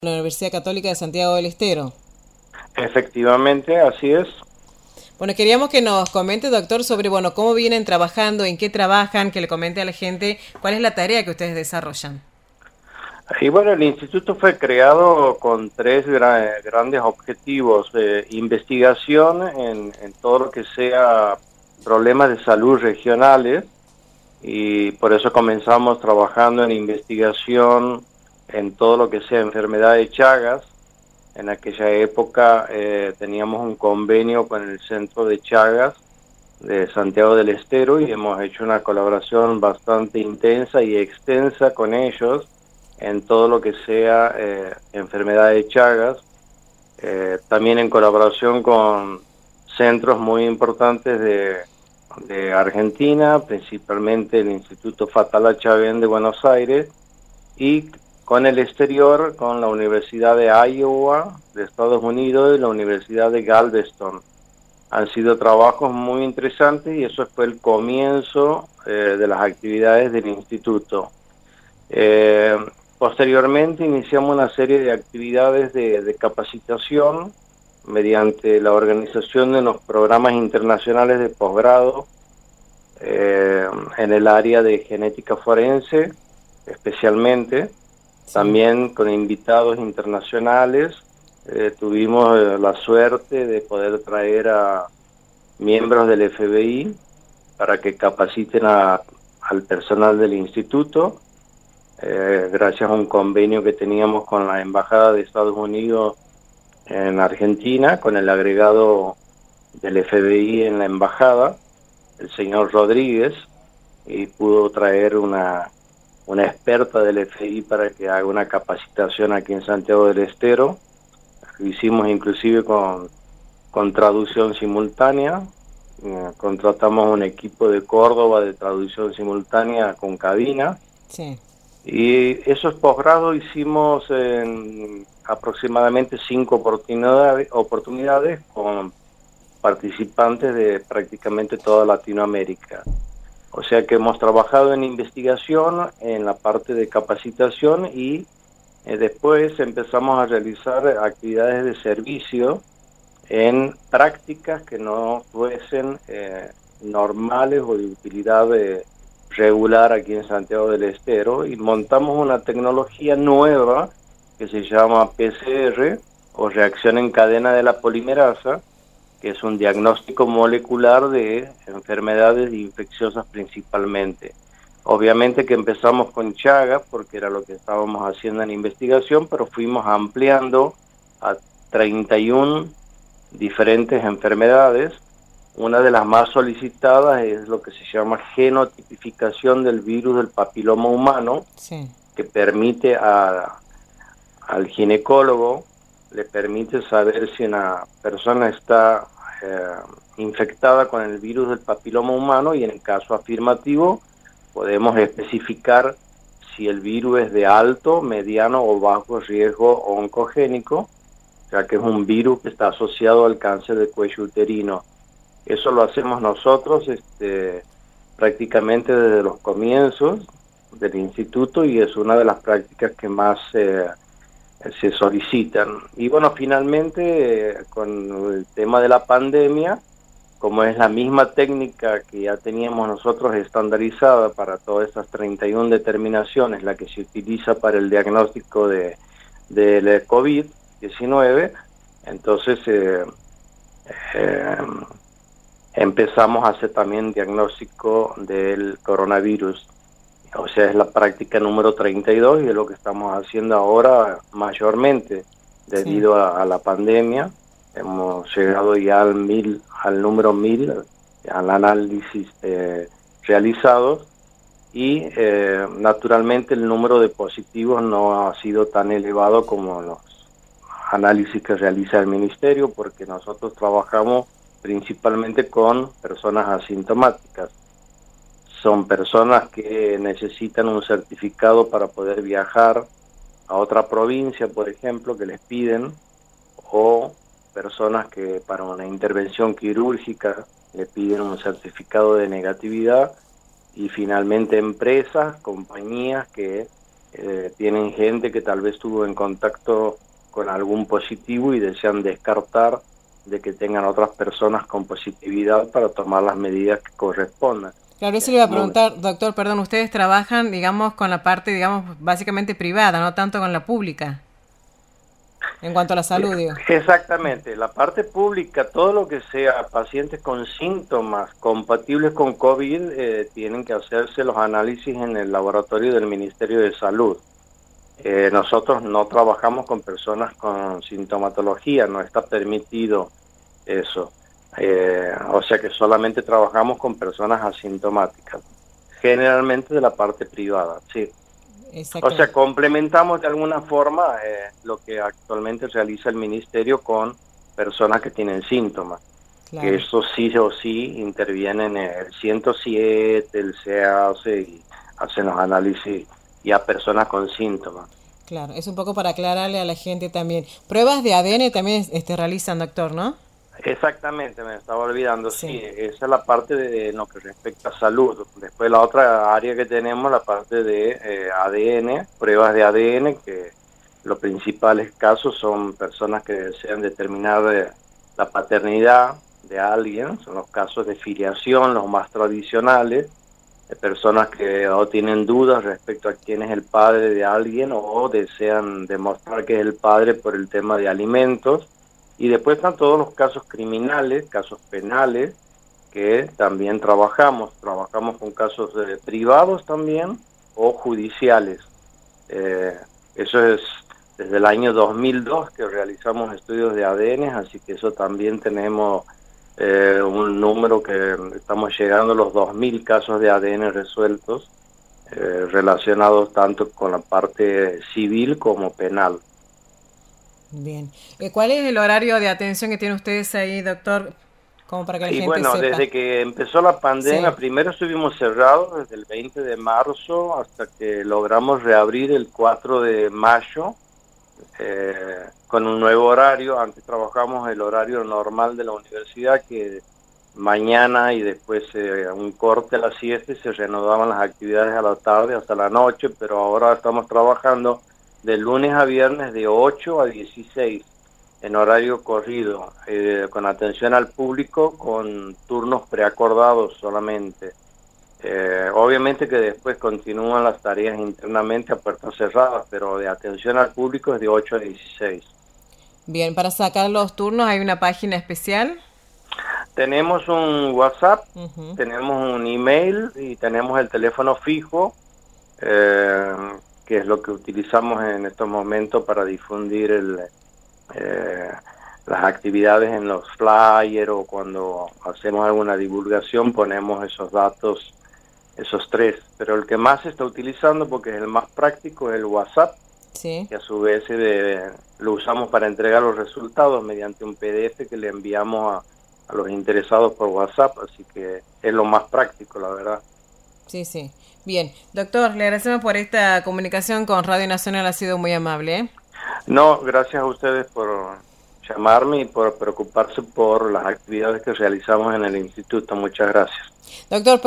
La Universidad Católica de Santiago del Estero. Efectivamente, así es. Bueno, queríamos que nos comente, doctor, sobre, cómo vienen trabajando, en qué trabajan, que le comente a la gente cuál es la tarea que ustedes desarrollan. Y bueno, el instituto fue creado con tres grandes objetivos: investigación en todo lo que sea problemas de salud regionales, y por eso comenzamos trabajando en investigación en todo lo que sea enfermedad de Chagas. En aquella época teníamos un convenio con el Centro de Chagas de Santiago del Estero y hemos hecho una colaboración bastante intensa y extensa con ellos en todo lo que sea enfermedad de Chagas, también en colaboración con centros muy importantes de Argentina, principalmente el Instituto Fatala Chavén de Buenos Aires, y con el exterior, con la Universidad de Iowa de Estados Unidos y la Universidad de Galveston. Han sido trabajos muy interesantes y eso fue el comienzo de las actividades del instituto. Eh, Posteriormente iniciamos una serie de actividades de capacitación mediante la organización de los programas internacionales de posgrado en el área de genética forense, especialmente, Sí. también con invitados internacionales. Tuvimos la suerte de poder traer a miembros del FBI para que capaciten al personal del instituto, gracias a un convenio que teníamos con la Embajada de Estados Unidos en Argentina, con el agregado del FBI en la embajada, el señor Rodríguez, y pudo traer una experta del FBI para que haga una capacitación aquí en Santiago del Estero. Lo hicimos inclusive con traducción simultánea. Contratamos un equipo de Córdoba de traducción simultánea con cabina, Sí. y esos posgrados hicimos en aproximadamente 5 oportunidades con participantes de prácticamente toda Latinoamérica. O sea que hemos trabajado en investigación, en la parte de capacitación, y después empezamos a realizar actividades de servicio en prácticas que no fuesen normales o de utilidad regular aquí en Santiago del Estero, y montamos una tecnología nueva que se llama PCR, o reacción en cadena de la polimerasa, que es un diagnóstico molecular de enfermedades infecciosas principalmente. Obviamente que empezamos con Chagas porque era lo que estábamos haciendo en investigación, pero fuimos ampliando a 31 diferentes enfermedades. Una de las más solicitadas es lo que se llama genotipificación del virus del papiloma humano, Sí. que permite al ginecólogo, le permite saber si una persona está infectada con el virus del papiloma humano, y en el caso afirmativo podemos especificar si el virus es de alto, mediano o bajo riesgo oncogénico, ya que es un virus que está asociado al cáncer de cuello uterino. Eso lo hacemos nosotros prácticamente desde los comienzos del instituto, y es una de las prácticas que más se solicitan. Y bueno, finalmente, con el tema de la pandemia, como es la misma técnica que ya teníamos nosotros estandarizada para todas estas 31 determinaciones, la que se utiliza para el diagnóstico del COVID-19, entonces eh, empezamos a hacer también diagnóstico del coronavirus. O sea, es la práctica número 32 y es lo que estamos haciendo ahora mayormente Sí. debido a la pandemia. Hemos llegado ya al número 1000, al análisis realizados, y naturalmente el número de positivos no ha sido tan elevado como los análisis que realiza el ministerio, porque nosotros trabajamos principalmente con personas asintomáticas. Son personas que necesitan un certificado para poder viajar a otra provincia, por ejemplo, que les piden, o personas que para una intervención quirúrgica le piden un certificado de negatividad, y finalmente empresas, compañías que tienen gente que tal vez estuvo en contacto con algún positivo y desean descartar de que tengan otras personas con positividad para tomar las medidas que correspondan. Claro, eso le iba a preguntar, doctor, perdón, ustedes trabajan, digamos, con la parte, digamos, básicamente privada, no tanto con la pública, en cuanto a la salud, digo. Exactamente, la parte pública, todo lo que sea pacientes con síntomas compatibles con COVID, tienen que hacerse los análisis en el laboratorio del Ministerio de Salud. Nosotros no trabajamos con personas con sintomatología, no está permitido eso. O sea que solamente trabajamos con personas asintomáticas, generalmente de la parte privada, sí. O sea, complementamos de alguna forma lo que actualmente realiza el Ministerio con personas que tienen síntomas. Claro. Que eso sí o sí intervienen en el 107, el CAC y hacen los análisis y a personas con síntomas. Claro, es un poco para aclararle a la gente también. Pruebas de ADN también realizan, doctor, ¿no? Exactamente, me estaba olvidando, sí, esa es la parte de lo que respecta a salud. Después la otra área que tenemos, la parte de ADN, pruebas de ADN, que los principales casos son personas que desean determinar la paternidad de alguien, son los casos de filiación, los más tradicionales, de personas que o tienen dudas respecto a quién es el padre de alguien o desean demostrar que es el padre por el tema de alimentos. Y después están todos los casos criminales, casos penales, que también trabajamos con casos privados también o judiciales. Eso es desde el año 2002 que realizamos estudios de ADN, así que eso también tenemos un número que estamos llegando a los 2000 casos de ADN resueltos, relacionados tanto con la parte civil como penal. Bien. ¿Cuál es el horario de atención que tienen ustedes ahí, doctor? Como para que la gente sepa. Desde que empezó la pandemia, primero estuvimos cerrados desde el 20 de marzo hasta que logramos reabrir el 4 de mayo con un nuevo horario. Antes trabajamos el horario normal de la universidad, que mañana y después un corte a la siesta y se reanudaban las actividades a la tarde hasta la noche, pero ahora estamos trabajando de lunes a viernes de 8 a 16 en horario corrido, con atención al público, con turnos preacordados solamente. Obviamente que después continúan las tareas internamente a puertas cerradas, pero de atención al público es de 8 a 16. Bien, para sacar los turnos hay una página especial. Tenemos un WhatsApp, tenemos un email y tenemos el teléfono fijo, que es lo que utilizamos en estos momentos para difundir las actividades en los flyers, o cuando hacemos alguna divulgación ponemos esos datos, esos tres. Pero el que más se está utilizando, porque es el más práctico, es el WhatsApp, que a su vez lo usamos para entregar los resultados mediante un PDF que le enviamos a los interesados por WhatsApp, así que es lo más práctico, la verdad. Sí, sí. Bien, doctor, le agradecemos por esta comunicación con Radio Nacional, ha sido muy amable, ¿eh? No, gracias a ustedes por llamarme y por preocuparse por las actividades que realizamos en el instituto. Muchas gracias. Doctor,